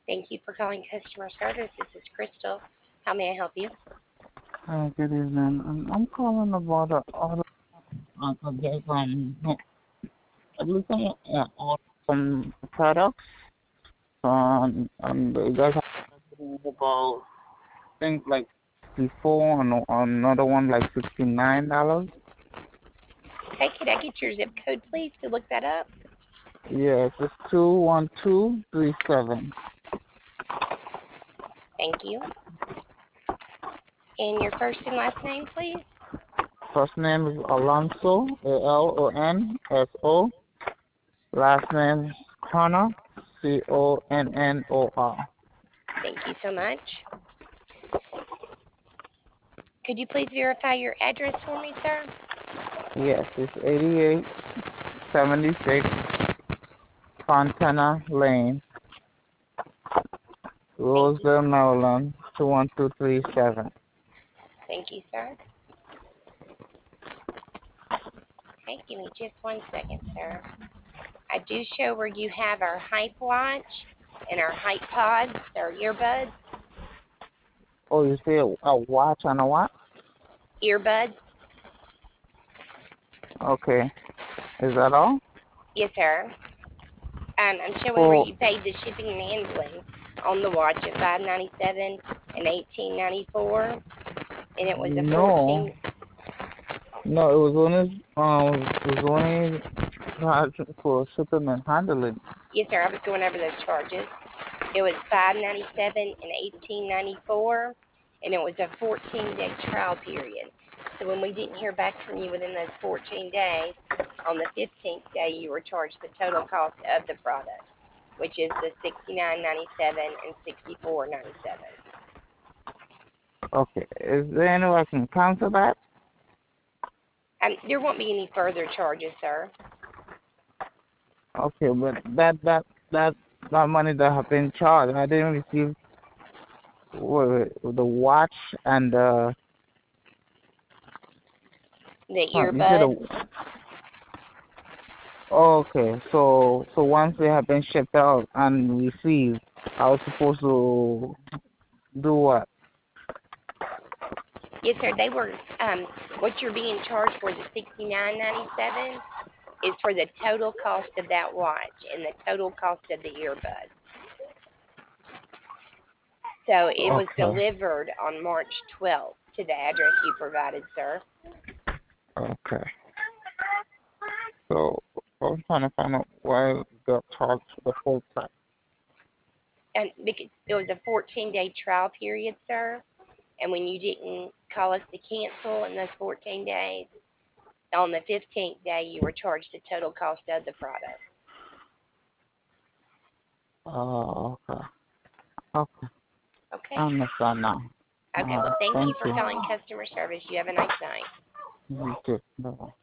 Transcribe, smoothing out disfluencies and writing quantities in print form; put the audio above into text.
Thank you for calling customer service. This is Crystal. How may I help you? Hi, good evening. I'm calling about the auto. I guess no, I'm looking at some products. You guys have about things like before and another one like $69. Okay, could I get your zip code, please, to look that up? Yes, it's 21237. Thank you. And your first and last name, please? First name is Alonso, Alonso. Last name is Connor, Connor. Thank you so much. Could you please verify your address for me, sir? Yes, it's 8876 Fontana Lane, Roseville, Maryland, 21237. Thank you, sir. Okay, give me just 1 second, sir. I do show where you have our Hype Watch and our Hype Pods, our earbuds. Oh, you say a watch and a what? Earbuds? Okay. Is that all? Yes, sir. I'm showing where Oh, you paid the shipping and handling on the watch at $597 and $18.94, and it was a no. 14. No, it was only charged for shipping and handling. Yes, sir. I was going over those charges. It was $597 and $18.94, and it was a 14-day trial period. So when we didn't hear back from you within those 14 days, on the 15th day you were charged the total cost of the product, which is the $69.97 and $64.97. Okay. Is there any way I can cancel that? There won't be any further charges, sir. Okay, but that money that have been charged, I didn't receive the watch and The you said earbuds. okay. So once they have been shipped out and received, I was supposed to do what? Yes, sir. They were. What you're being charged for the $69.97 is for the total cost of that watch and the total cost of the earbuds. So it was Okay. delivered on March 12th to the address you provided, sir. Okay. So I was trying to find out why I got charged the full price. And because it was a 14-day trial period, sir, and when you didn't call us to cancel in those 14 days, on the 15th day you were charged the total cost of the product. Oh, okay. Okay. Okay? I understand now. Okay, well, thank you Thank for you. calling customer service. You have a nice night. You too. Bye-bye.